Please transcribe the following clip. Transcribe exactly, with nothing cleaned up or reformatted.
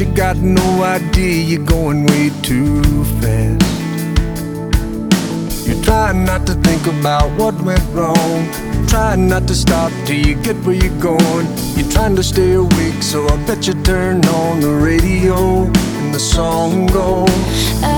you got no idea you're going way too fast. You're trying not to think about what went wrong, trying not to stop till you get where you're going. You're trying to stay awake, so I bet you turn on the radio and the song goes,